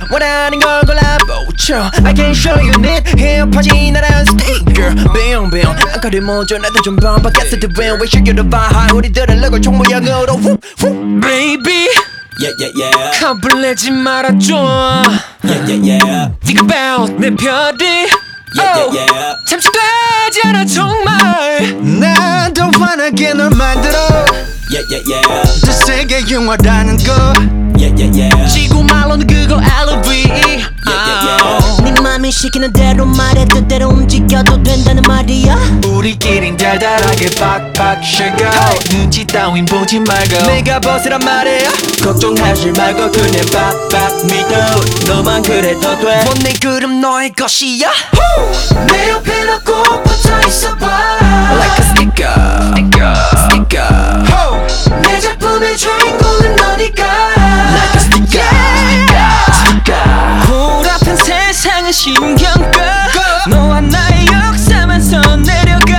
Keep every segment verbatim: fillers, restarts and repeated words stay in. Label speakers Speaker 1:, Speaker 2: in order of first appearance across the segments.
Speaker 1: 원하는 걸 골라보죠. I can show you need 힙하지 나란 스티커 Bing bing 안거리 먼저 나도 좀 반박했어 The wind we should get the vibe 우리들은 럭을 총 모양으로 whoop, whoop. Baby
Speaker 2: Yeah yeah yeah
Speaker 1: 겁을 내지 말아줘
Speaker 2: Yeah yeah yeah
Speaker 1: Think about 내 별이
Speaker 2: Yeah yeah yeah
Speaker 1: 잠시 되지 않아 정말 난 더 환하게 널 만들어
Speaker 2: Yeah yeah yeah
Speaker 1: 더 세게 영화라는 거
Speaker 2: Yeah yeah yeah
Speaker 1: 지구 말로는 그거 엘브이
Speaker 2: Yeah yeah yeah
Speaker 3: 네 맘이 시키는 대로 말해 뜻대로 움직여도 된다는 말이야.
Speaker 1: 우리끼린 달달하게 팍팍 쉐고 눈치 따윈 보지 말고 내가 벗으란 말이야
Speaker 2: 걱정하지 말고 그냥 빡빡 믿어 너만 그래도 돼
Speaker 1: 원내 그럼 너의 것이야
Speaker 2: 내 옆에 너 꼭 붙어 있어봐
Speaker 1: Like a sticker Sticker Sticker
Speaker 2: 내 작품의 주인공은 너니까
Speaker 1: Like a sticker Sticker 코앞은 세상은 신경 꺼 너와 나의 역사만 선 내려가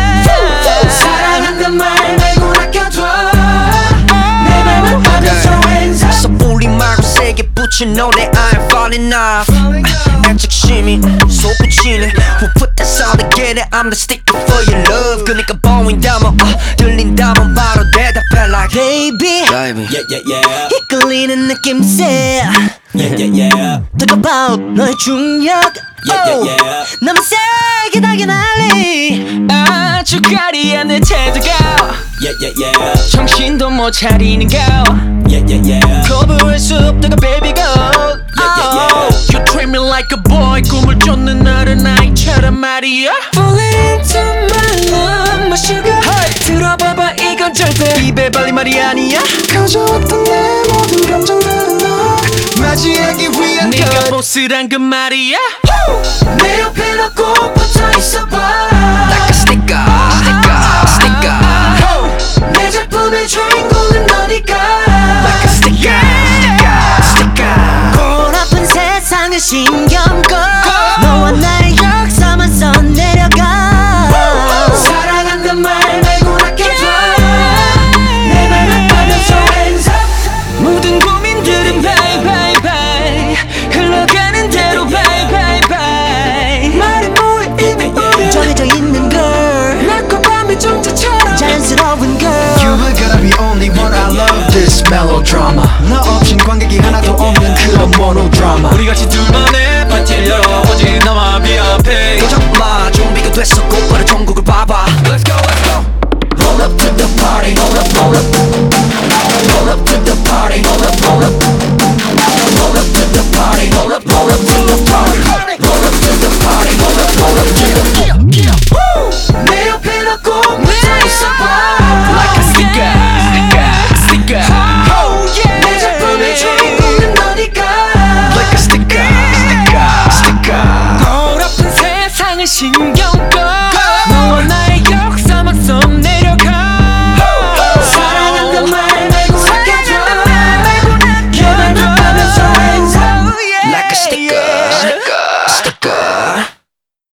Speaker 2: 사랑한단 말 말고 아껴둬 내 맘을 하면서 hands up
Speaker 1: 섣불리 말고 세게 붙인 노래 I'm falling off 애착심이 솟구치네 Who put that sound together I'm the sticker for your love 그니까 보인다면 어, 들린다면 바로 대답해 like
Speaker 3: Baby
Speaker 1: Baby
Speaker 2: Yeah yeah yeah
Speaker 3: 이끌리는 느낌새
Speaker 2: Yeah yeah yeah
Speaker 3: Talk about 너의 중력
Speaker 2: Yeah yeah yeah
Speaker 3: 너무 세게 달게 날리
Speaker 1: 아주 가리한 내 태도가
Speaker 2: Yeah yeah yeah
Speaker 1: 정신도 못 차리는 거
Speaker 2: Yeah yeah yeah
Speaker 1: 거부할 수 없다가 baby go
Speaker 2: Yeah yeah yeah
Speaker 1: You treat me like a boy 꿈을 쫓는 나를 아이처럼 말이야 Falling into my love my sugar hey. 들어봐봐 이건 절대 입에 발린 말이 아니야 가져왔던 내 모든 감정들은 너 맞이하기 위한 네가 것 보스란 그 말이야
Speaker 2: 내 옆에 너 꼭 붙어 있어봐
Speaker 1: Like a sticker Sticker Sticker
Speaker 2: 내 작품의 주인공은 너니까
Speaker 1: Like a sticker Sticker
Speaker 3: 코앞은 세상을 신경 꺼 너와 나의 역사만 선 내려가
Speaker 2: 사랑한단 말 말고 아껴줘 내 맘을 하면서 hands up
Speaker 1: 모든 고민들은 bye bye bye 흘러가는 대로 bye bye bye 말이 뭐해 이미 우리
Speaker 3: 정해져 있는 걸
Speaker 1: 낮과 밤의 정자처럼
Speaker 3: 자연스러운 걸
Speaker 4: You were gonna be only one I love this melodrama 너 없인 관객이 하나도 없는 그런 모노드라마
Speaker 1: 우리 같이 둘